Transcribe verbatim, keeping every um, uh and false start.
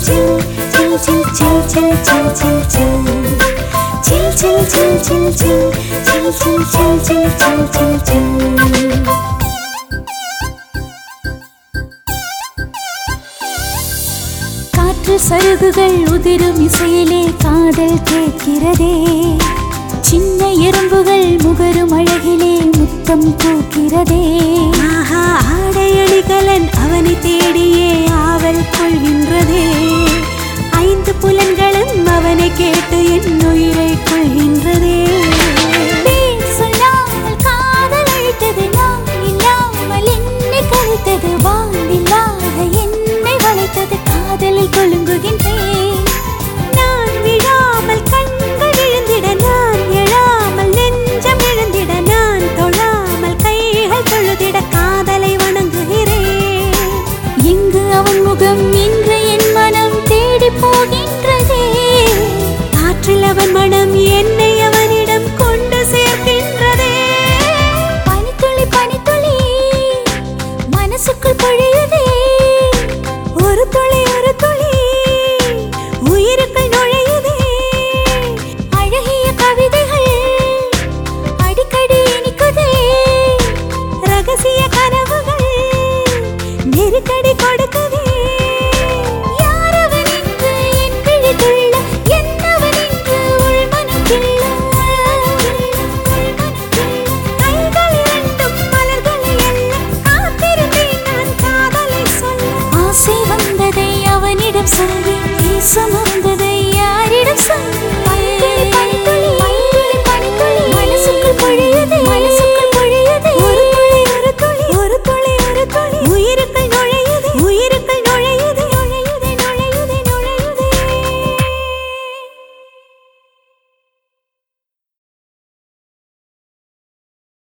காற்று சருகுகள் உதிரும் இசையிலே காதல் கேட்கிறதே. சின்ன எறும்புகள் முகரும் அழகிலே முத்தம் பூக்கிறதே. ஆஹா ஆடையணிகலன் அவனை தேடியே ஆவல் கொள்கின்றதே. ஐந்து புலன்களும் அவனை கேட்டு என் உயிரை கொள்கின்றதே. சொல்லாமல் காதல் அழைத்தது, நான் இல்லாமல் என்னை கழித்தது, வானில்லாத என்னை வளைத்தது, காதலில் கொழுங்குகின்றேன். நான் விழாமல் கண்கள் விழுந்திட, நான் எழாமல் நெஞ்சம் எழுந்திட, நான் தொழாமல் கைகள் தொழுதிட காதலை வணங்குகிறேன். எங்கு அவன் முகம் இன்று என் மனம் தேடி போகின்றதே. காற்றில் அவன் மனம் என்னை அவனிடம் கொண்டு சேர்க்கின்றதே. பனித்துளி பனித்துளி மனசுக்குள் பொழியுதே. ஒரு துளி ஒரு துளி உயிருக்குள் நுழையுதே. அழகிய கவிதைகள் அடிக்கடி இனிக்குதே. ரகசிய கனவுகள் நெருக்கடி கொடுக்குதே. யாரவன் என்று என் விழி துள்ள, என்னவன் என்று உள்மனம் கிள்ள. கைகள் இரண்டும் மலர்களை அல்ல, காத்திருந்தேன் நான் காதலை சொல்ல. ஆசை வந்ததை அவனிடம் சொல்லி பேச மறந்த